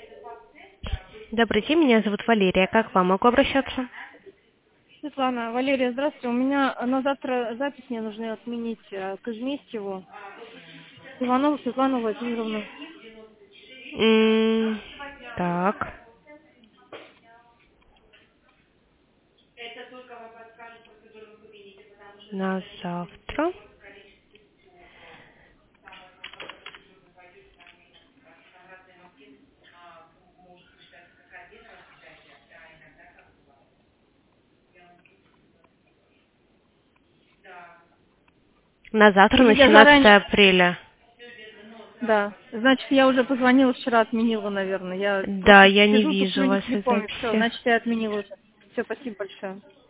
Добрый день, меня зовут Валерия. Как к вам могу обращаться? Светлана, Валерия, здравствуйте. У меня на завтра запись мне нужно отменить к Изместьеву. Иванову Светлану Владимировну. Так, на завтра. На завтра, Или на я 17 заранее... апреля. Да. Значит, я уже позвонила вчера, отменила, наверное. Я Да, просто я не сижу, тут вижу сегодня не вашей помню. Все, записи. значит, я отменила уже. Все, спасибо большое.